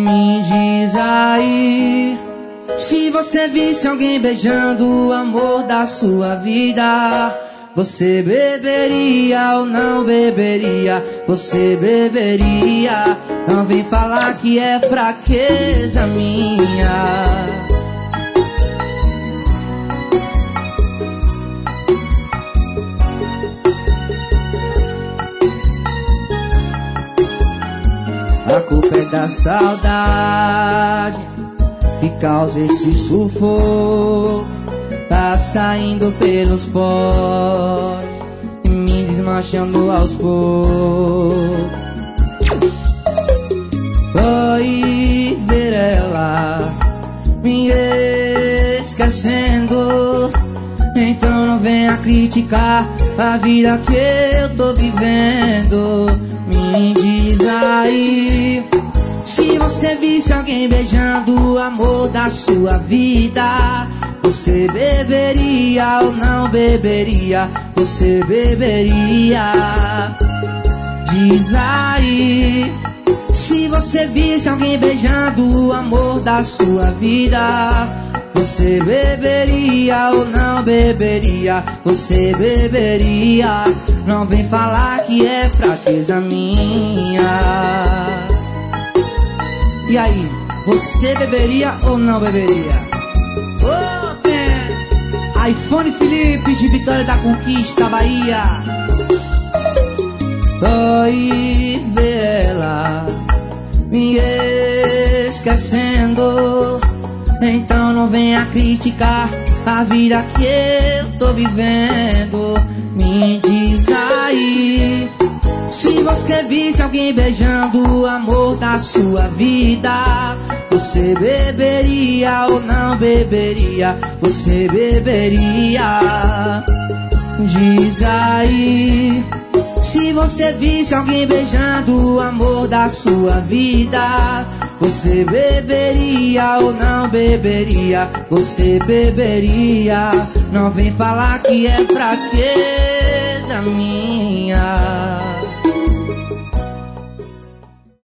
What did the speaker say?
Me diz aí, se você visse alguém beijando o amor da sua vida, você beberia ou não beberia? Você beberia? Não vem falar que é fraqueza minha. A culpa é da saudade que causa esse sufoco. Tá saindo pelos poros e me desmanchando aos poucos. Foi ver ela me esquecendo. Então não venha criticar a vida que eu tô vivendo. Me diz aí, se você visse alguém beijando o amor da sua vida, você beberia ou não beberia? Você beberia? Diz aí, se você visse alguém beijando o amor da sua vida, você beberia ou não beberia? Você beberia? Não vem falar que é fraqueza minha. E aí, você beberia ou não beberia? iPhone Felipe de Vitória da Conquista, Bahia. Foi ver ela me esquecendo. Então não venha criticar a vida que eu tô vivendo. Me diz aí, se você visse alguém beijando o amor da sua vida, você beberia ou não beberia? Você beberia? Diz aí, se você visse alguém beijando o amor da sua vida, você beberia ou não beberia? Você beberia? Não vem falar que é fraqueza minha.